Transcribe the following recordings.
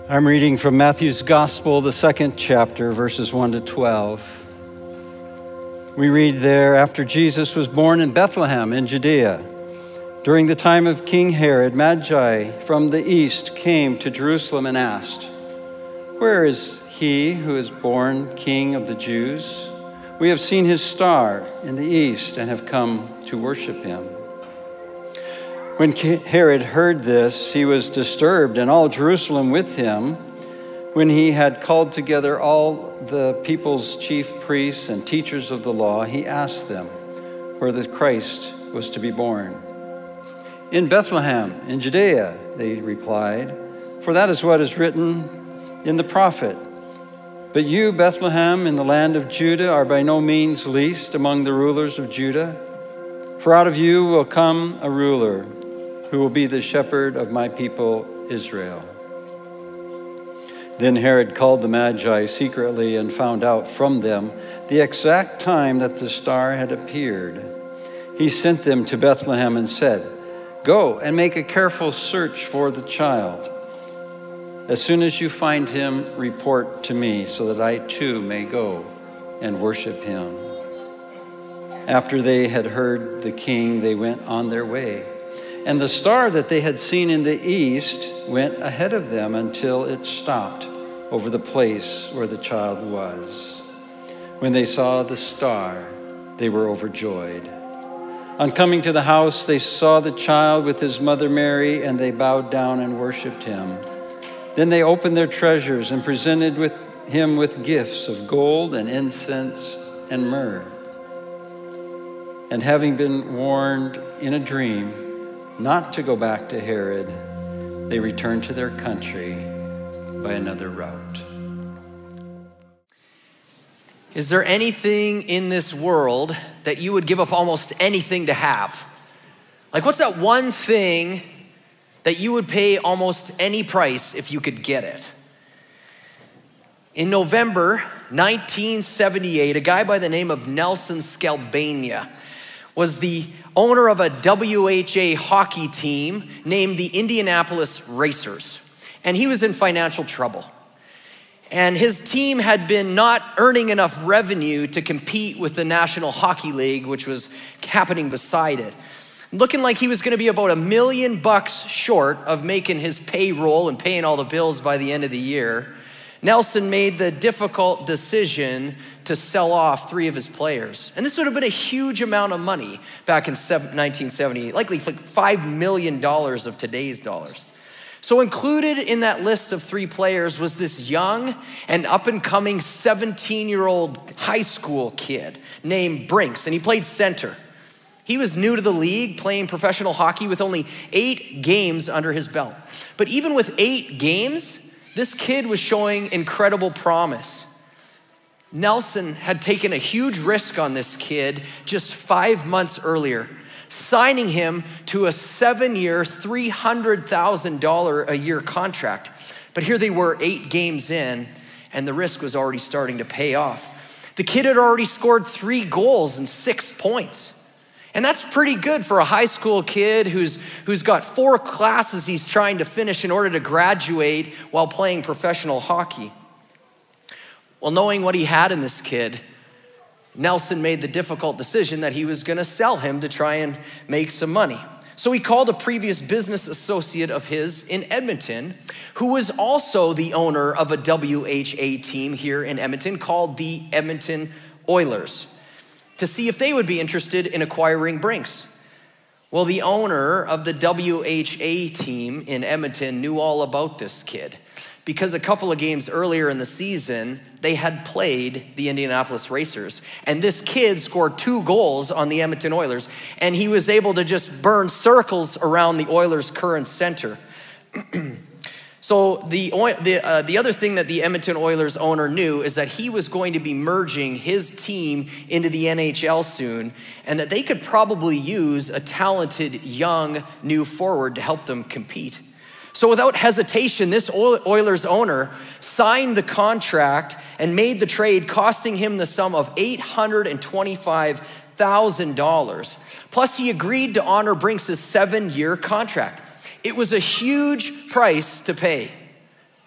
I'm reading from Matthew's Gospel, the 2nd chapter, verses 1 to 12. We read there, after Jesus was born in Bethlehem in Judea, during the time of King Herod, Magi from the east came to Jerusalem and asked, "Where is he who is born King of the Jews? We have seen his star in the east and have come to worship him." When Herod heard this, he was disturbed, and all Jerusalem with him. When he had called together all the people's chief priests and teachers of the law, he asked them where the Christ was to be born. "In Bethlehem, in Judea," they replied, "for that is what is written in the prophet. But you, Bethlehem, in the land of Judah, are by no means least among the rulers of Judah. For out of you will come a ruler who will be the shepherd of my people Israel." Then Herod called the Magi secretly and found out from them the exact time that the star had appeared. He sent them to Bethlehem and said, "Go and make a careful search for the child. As soon as you find him, report to me so that I too may go and worship him." After they had heard the king, they went on their way. And the star that they had seen in the east went ahead of them until it stopped over the place where the child was. When they saw the star, they were overjoyed. On coming to the house, they saw the child with his mother Mary, and they bowed down and worshiped him. Then they opened their treasures and presented him with gifts of gold and incense and myrrh. And having been warned in a dream not to go back to Herod, they returned to their country by another route. Is there anything in this world that you would give up almost anything to have? Like, what's that one thing that you would pay almost any price if you could get it? In November 1978, a guy by the name of Nelson Skalbania was the owner of a WHA hockey team named the Indianapolis Racers. And he was in financial trouble. And his team had been not earning enough revenue to compete with the National Hockey League, which was happening beside it. Looking like he was gonna be about $1 million short of making his payroll and paying all the bills by the end of the year. Nelson made the difficult decision to sell off 3 of his players. And this would have been a huge amount of money back in 1978, likely like $5 million of today's dollars. So included in that list of 3 players was this young and up-and-coming 17-year-old high school kid named Brinks, and he played center. He was new to the league, playing professional hockey with only 8 games under his belt. But even with 8 games, this kid was showing incredible promise. Nelson had taken a huge risk on this kid just 5 months earlier, signing him to a 7-year, $300,000 a year contract. But here they were 8 games in, and the risk was already starting to pay off. The kid had already scored 3 goals and 6 points. And that's pretty good for a high school kid who's got 4 classes he's trying to finish in order to graduate while playing professional hockey. Well, knowing what he had in this kid, Nelson made the difficult decision that he was gonna sell him to try and make some money. So he called a previous business associate of his in Edmonton, who was also the owner of a WHA team here in Edmonton called the Edmonton Oilers, to see if they would be interested in acquiring Brinks. Well, the owner of the WHA team in Edmonton knew all about this kid, because a couple of games earlier in the season, they had played the Indianapolis Racers. And this kid scored 2 goals on the Edmonton Oilers, and he was able to just burn circles around the Oilers' current center. So the other thing that the Edmonton Oilers owner knew is that he was going to be merging his team into the NHL soon, and that they could probably use a talented young new forward to help them compete. So without hesitation, this Oilers owner signed the contract and made the trade, costing him the sum of $825,000. Plus, he agreed to honor Brinks' 7-year contract. It was a huge price to pay.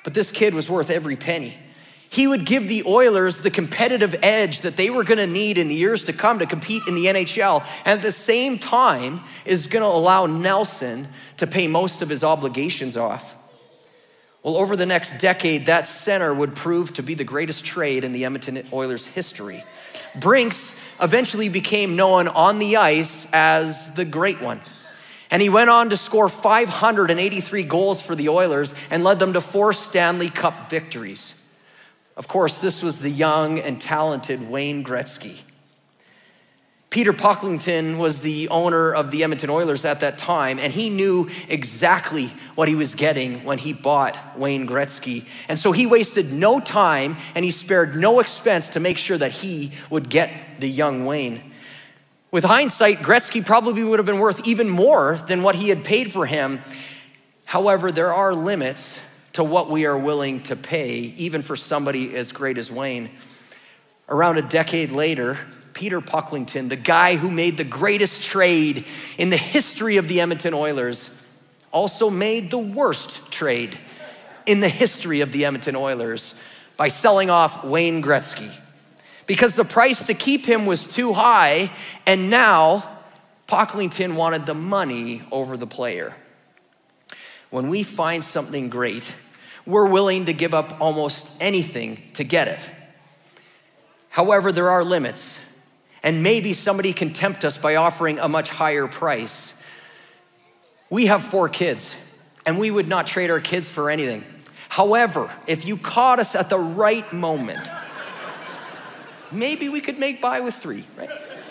but this kid was worth every penny. He would give the Oilers the competitive edge that they were gonna need in the years to come to compete in the NHL, and at the same time is gonna allow Nelson to pay most of his obligations off. Well, over the next decade, that center would prove to be the greatest trade in the Edmonton Oilers history. Brinks eventually became known on the ice as the Great One. And he went on to score 583 goals for the Oilers and led them to 4 Stanley Cup victories. Of course, this was the young and talented Wayne Gretzky. Peter Pocklington was the owner of the Edmonton Oilers at that time, and he knew exactly what he was getting when he bought Wayne Gretzky. And so he wasted no time and he spared no expense to make sure that he would get the young Wayne. With hindsight, Gretzky probably would have been worth even more than what he had paid for him. However, there are limits to what we are willing to pay, even for somebody as great as Wayne. Around a decade later, Peter Pocklington, the guy who made the greatest trade in the history of the Edmonton Oilers, also made the worst trade in the history of the Edmonton Oilers by selling off Wayne Gretzky. Because the price to keep him was too high, and now Pocklington wanted the money over the player. When we find something great, we're willing to give up almost anything to get it. However, there are limits, and maybe somebody can tempt us by offering a much higher price. We have 4 kids, and we would not trade our kids for anything. However, if you caught us at the right moment, maybe we could make by with 3, right?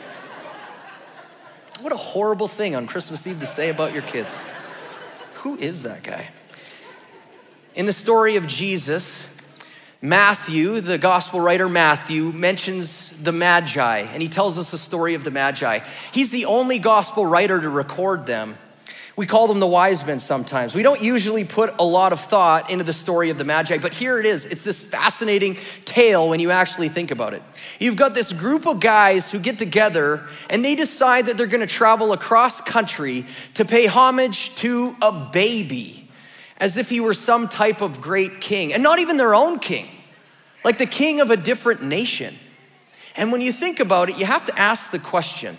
What a horrible thing on Christmas Eve to say about your kids. Who is that guy? In the story of Jesus, Matthew, the gospel writer Matthew, mentions the Magi, and he tells us the story of the Magi. He's the only gospel writer to record them. We call them the wise men sometimes. We don't usually put a lot of thought into the story of the Magi, but here it is. It's this fascinating tale when you actually think about it. You've got this group of guys who get together and they decide that they're gonna travel across country to pay homage to a baby, as if he were some type of great king, and not even their own king, like the king of a different nation. And when you think about it, you have to ask the question,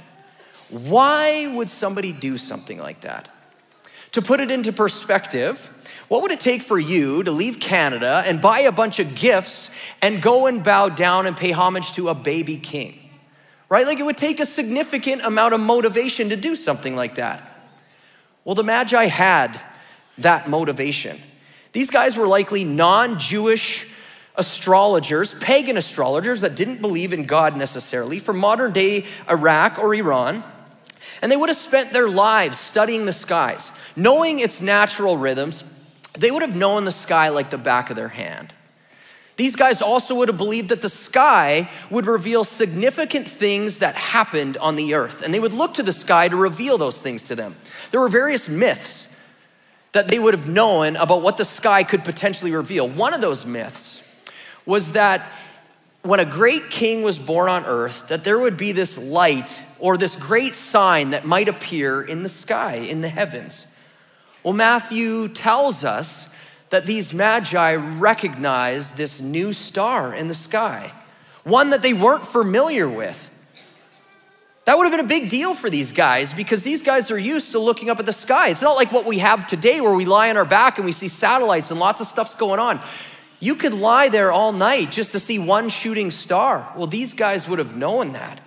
why would somebody do something like that? To put it into perspective, what would it take for you to leave Canada and buy a bunch of gifts and go and bow down and pay homage to a baby king, right? Like it would take a significant amount of motivation to do something like that. Well, the Magi had that motivation. These guys were likely non-Jewish astrologers, pagan astrologers that didn't believe in God necessarily, from modern day Iraq or Iran. And they would have spent their lives studying the skies, knowing its natural rhythms. They would have known the sky like the back of their hand. These guys also would have believed that the sky would reveal significant things that happened on the earth, and they would look to the sky to reveal those things to them. There were various myths that they would have known about what the sky could potentially reveal. One of those myths was that when a great king was born on earth, that there would be this light or this great sign that might appear in the sky, in the heavens. Well, Matthew tells us that these Magi recognized this new star in the sky, one that they weren't familiar with. That would have been a big deal for these guys because these guys are used to looking up at the sky. It's not like what we have today where we lie on our back and we see satellites and lots of stuff's going on. You could lie there all night just to see one shooting star. Well, these guys would have known that.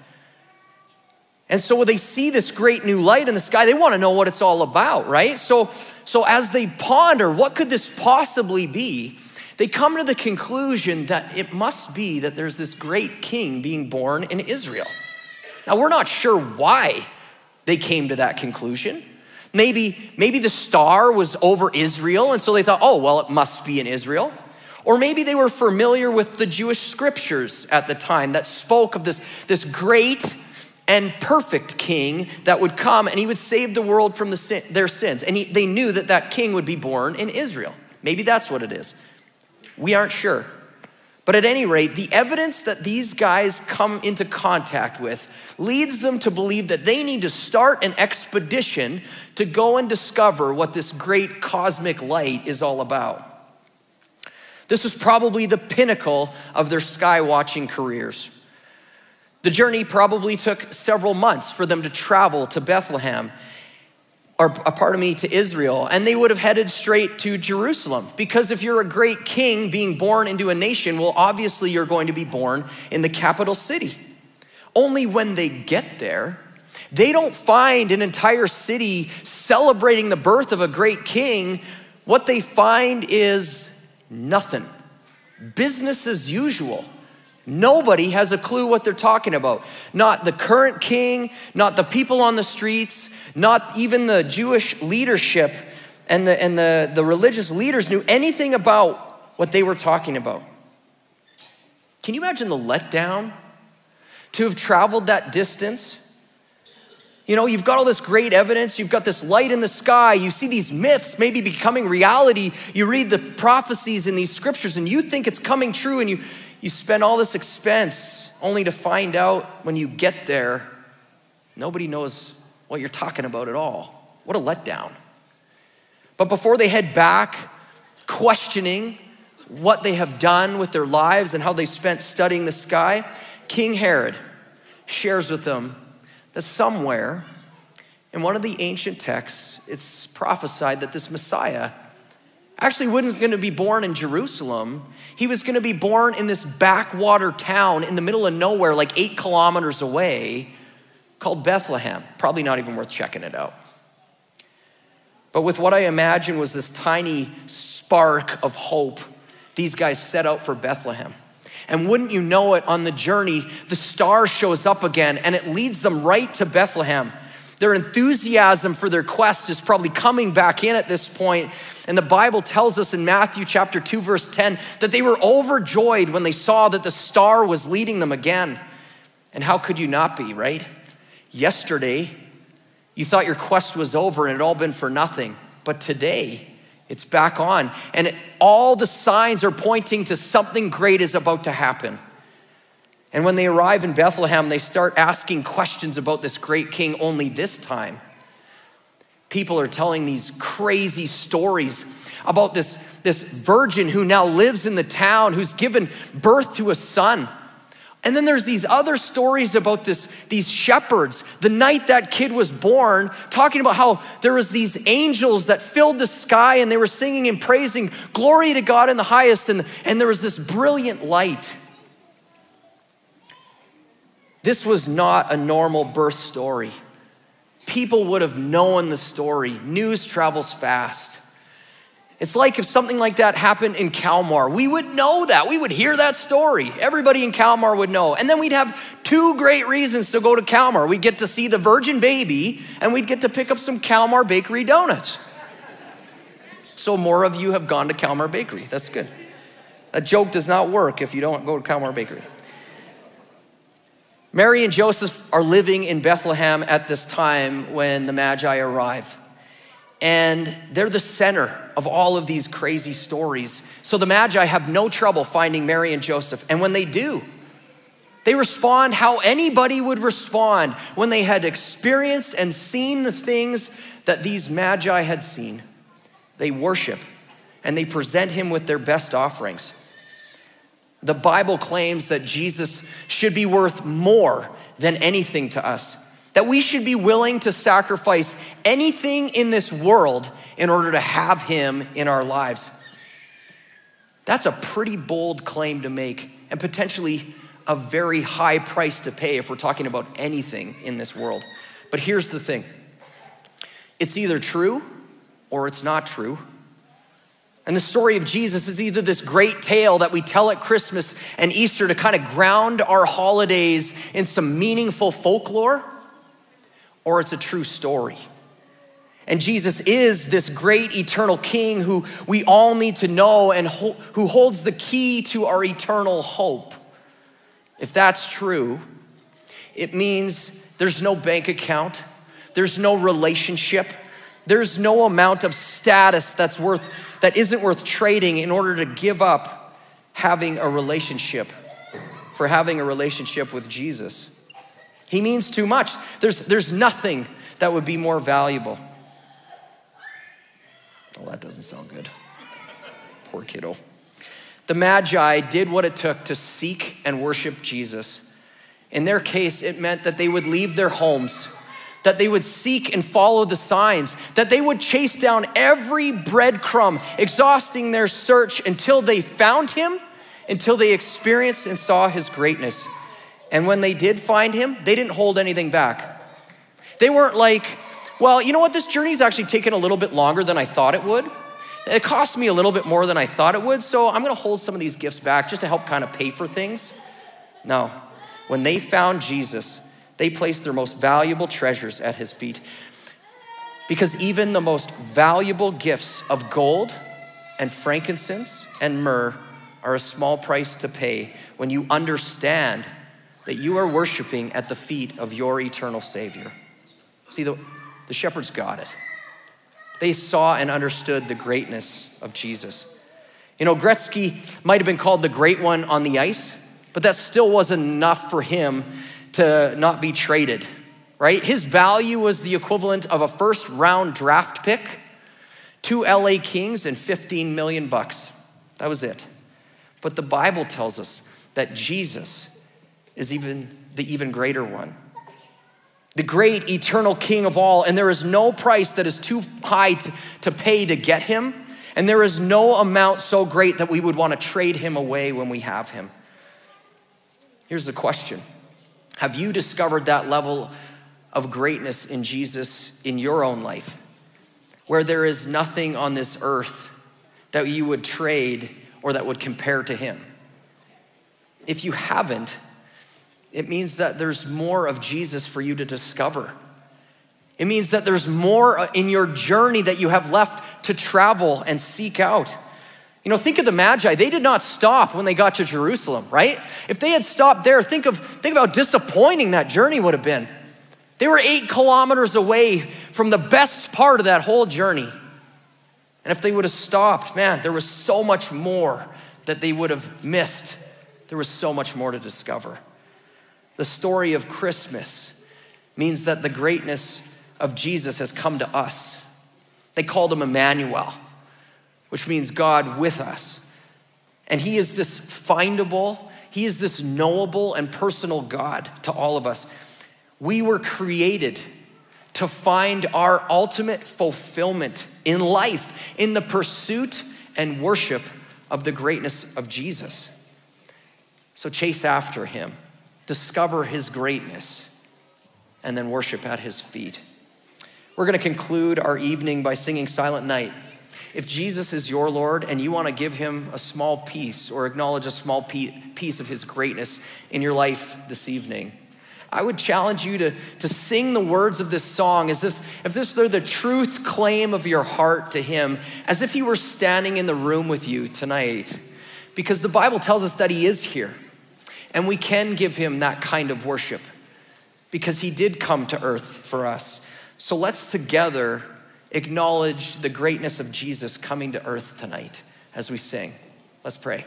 And so when they see this great new light in the sky, they want to know what it's all about, right? So as they ponder, what could this possibly be? They come to the conclusion that it must be that there's this great king being born in Israel. Now, we're not sure why they came to that conclusion. Maybe the star was over Israel, and so they thought, oh, well, it must be in Israel. Or maybe they were familiar with the Jewish scriptures at the time that spoke of this great and perfect king that would come and he would save the world from their sins. And they knew that that king would be born in Israel. Maybe that's what it is. We aren't sure. But at any rate, the evidence that these guys come into contact with leads them to believe that they need to start an expedition to go and discover what this great cosmic light is all about. This was probably the pinnacle of their sky watching careers. The journey probably took several months for them to travel to Bethlehem, to Israel, and they would have headed straight to Jerusalem. Because if you're a great king being born into a nation, well, obviously you're going to be born in the capital city. Only when they get there, they don't find an entire city celebrating the birth of a great king. What they find is nothing. Business as usual. Nobody has a clue what they're talking about. Not the current king, not the people on the streets, not even the Jewish leadership and the religious leaders knew anything about what they were talking about. Can you imagine the letdown to have traveled that distance? You know, you've got all this great evidence, you've got this light in the sky, you see these myths maybe becoming reality, you read the prophecies in these scriptures and you think it's coming true, and you spend all this expense only to find out when you get there, nobody knows what you're talking about at all. What a letdown. But before they head back, questioning what they have done with their lives and how they spent studying the sky, King Herod shares with them that somewhere in one of the ancient texts, it's prophesied that this Messiah actually wasn't going to be born in Jerusalem. He was going to be born in this backwater town in the middle of nowhere, like 8 kilometers away, called Bethlehem. Probably not even worth checking it out. But with what I imagine was this tiny spark of hope, these guys set out for Bethlehem. And wouldn't you know it, on the journey, the star shows up again and it leads them right to Bethlehem. Their enthusiasm for their quest is probably coming back in at this point. And the Bible tells us in Matthew chapter 2, verse 10, that they were overjoyed when they saw that the star was leading them again. And how could you not be, right? Yesterday, you thought your quest was over and it had all been for nothing. But today, it's back on. And all the signs are pointing to something great is about to happen. And when they arrive in Bethlehem, they start asking questions about this great king, only this time. People are telling these crazy stories about this virgin who now lives in the town, who's given birth to a son. And then there's these other stories about these shepherds, the night that kid was born, talking about how there was these angels that filled the sky and they were singing and praising, glory to God in the highest, and there was this brilliant light. This was not a normal birth story. People would have known the story. News travels fast. It's like if something like that happened in Kalmar, we would know that. We would hear that story. Everybody in Kalmar would know. And then we'd have 2 great reasons to go to Kalmar. We'd get to see the virgin baby and we'd get to pick up some Kalmar Bakery donuts. So more of you have gone to Kalmar Bakery. That's good. That joke does not work if you don't go to Kalmar Bakery. Mary and Joseph are living in Bethlehem at this time when the Magi arrive. And they're the center of all of these crazy stories. So the Magi have no trouble finding Mary and Joseph. And when they do, they respond how anybody would respond when they had experienced and seen the things that these Magi had seen. They worship and they present him with their best offerings. The Bible claims that Jesus should be worth more than anything to us. That we should be willing to sacrifice anything in this world in order to have him in our lives. That's a pretty bold claim to make, and potentially a very high price to pay if we're talking about anything in this world. But here's the thing. It's either true or it's not true. And the story of Jesus is either this great tale that we tell at Christmas and Easter to kind of ground our holidays in some meaningful folklore, or it's a true story. And Jesus is this great eternal king who we all need to know and who holds the key to our eternal hope. If that's true, it means there's no bank account, there's no relationship, there's no amount of status that isn't worth trading in order to give up having a relationship, for having a relationship with Jesus. He means too much. There's nothing that would be more valuable. Oh, that doesn't sound good. Poor kiddo. The Magi did what it took to seek and worship Jesus. In their case, it meant that they would leave their homes, that they would seek and follow the signs, that they would chase down every breadcrumb, exhausting their search until they found him, until they experienced and saw his greatness. And when they did find him, they didn't hold anything back. They weren't like, well, you know what, this journey's actually taken a little bit longer than I thought it would. It cost me a little bit more than I thought it would, so I'm gonna hold some of these gifts back just to help kind of pay for things. No, when they found Jesus, they placed their most valuable treasures at his feet. Because even the most valuable gifts of gold and frankincense and myrrh are a small price to pay when you understand that you are worshiping at the feet of your eternal Savior. See, the shepherds got it. They saw and understood the greatness of Jesus. You know, Gretzky might have been called the great one on the ice, but that still wasn't enough for him to not be traded, right? His value was the equivalent of a first round draft pick, 2 LA Kings, and $15 million. That was it. But the Bible tells us that Jesus is the even greater one, the great eternal King of all, and there is no price that is too high to pay to get him, and there is no amount so great that we would want to trade him away when we have him. Here's the question. Have you discovered that level of greatness in Jesus in your own life, where there is nothing on this earth that you would trade or that would compare to him? If you haven't, it means that there's more of Jesus for you to discover. It means that there's more in your journey that you have left to travel and seek out. You know, think of the Magi. They did not stop when they got to Jerusalem, right? If they had stopped there, think of how disappointing that journey would have been. They were 8 kilometers away from the best part of that whole journey. And if they would have stopped, man, there was so much more that they would have missed. There was so much more to discover. The story of Christmas means that the greatness of Jesus has come to us. They called him Emmanuel, which means God with us. And he is this findable, he is this knowable and personal God to all of us. We were created to find our ultimate fulfillment in life, in the pursuit and worship of the greatness of Jesus. So chase after him, discover his greatness, and then worship at his feet. We're gonna conclude our evening by singing Silent Night. If Jesus is your Lord and you wanna give him a small piece or acknowledge a small piece of his greatness in your life this evening, I would challenge you to sing the words of this song as if they're the truth claim of your heart to him, as if he were standing in the room with you tonight. Because the Bible tells us that he is here. And we can give him that kind of worship because he did come to earth for us. So let's together acknowledge the greatness of Jesus coming to earth tonight as we sing. Let's pray.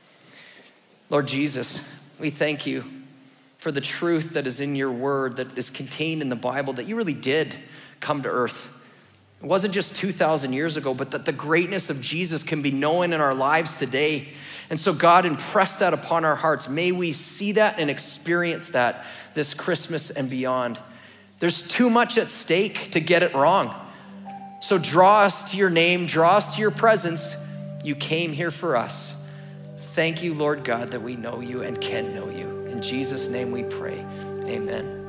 Lord Jesus, we thank you for the truth that is in your word, that is contained in the Bible, that you really did come to earth. It wasn't just 2,000 years ago, but that the greatness of Jesus can be known in our lives today. And so God, impress that upon our hearts. May we see that and experience that this Christmas and beyond. There's too much at stake to get it wrong. So draw us to your name, draw us to your presence. You came here for us. Thank you, Lord God, that we know you and can know you. In Jesus' name we pray, amen.